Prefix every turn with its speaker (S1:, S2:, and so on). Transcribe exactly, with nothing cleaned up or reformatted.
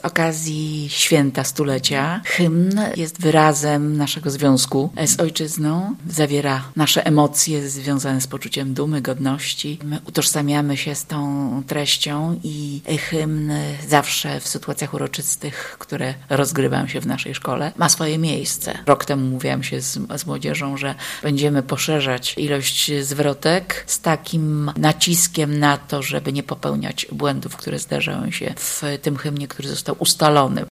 S1: z okazji święta stulecia hymn jest wyrazem naszego związku z ojczyzną, zawiera nasze emocje związane z poczuciem dumy, godności. My utożsamiamy się z tą treścią i hymn zawsze w sytuacjach uroczystych, które rozgrywają się w naszej szkole, ma swoje miejsce. Rok temu mówiłam się z, z młodzieżą, że będziemy poszerzać ilość zwrotek z takim naciskiem na to, żeby nie popełniać błędów, które zdarzają się w tym hymnie, który został ustalony.